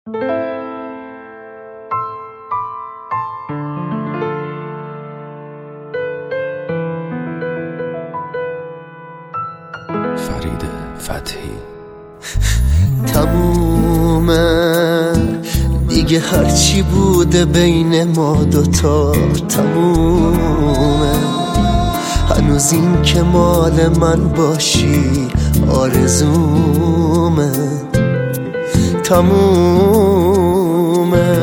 فرید فتحی. تمومه دیگه هرچی بوده بین ما دوتا تمومه، هنوز این که مال من باشی آرزومه. تمومه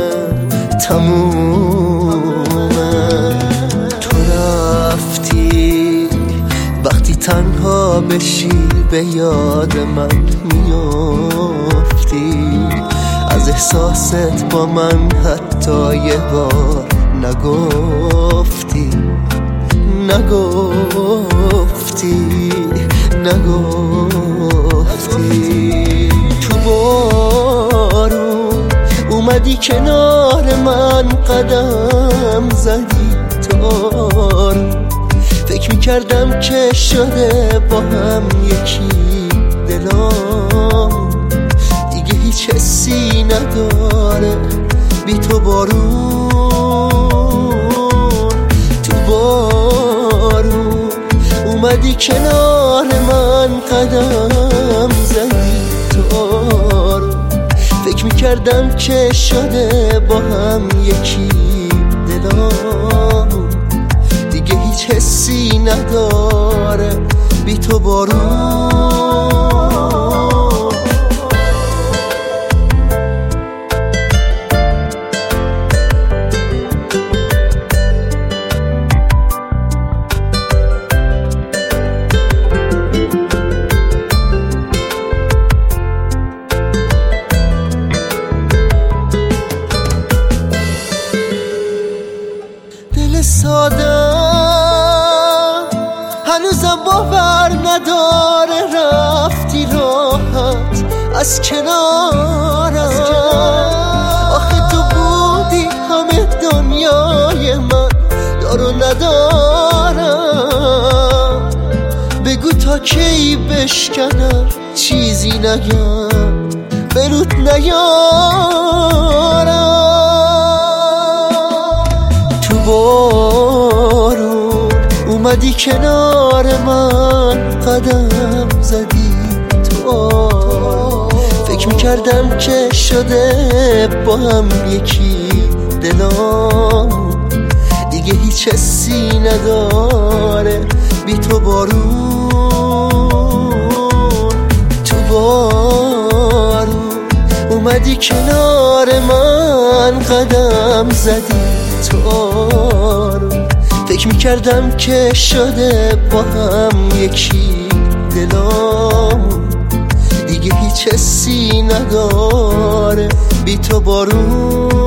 تو رفتی وقتی تنها بشی به یاد من میافتی، از احساست با من حتی یه بار نگفتی تو بارون اومدی کنار من قدم زدی تارو، فکر میکردم که شده با هم یکی دلام، دیگه هیچ حسی نداره بی تو بارون. تو بارون اومدی کنار من قدم زدی تارو، فکر میکردم که شده با هم یکی دلام، دیگه هیچ حسی نداره بی تو بارون. دل ساده هنوزم باور نداره رفتی راحت از کنارم، آخه تو بودی همه دنیای من، دارو ندارم بگو تا کی بشکنم چیزی نگم برود نیارم. تو بارون اومدی کنار من قدم زدی تو، فکر میکردم که شده با هم یکی دلام، دیگه هیچ حسی نداره بی تو بارون. تو بارون اومدی کنار من قدم زدی تو، فکر میکردم که شده با هم یکی دلام، دیگه هیچ حسی نداره بی تو بارون.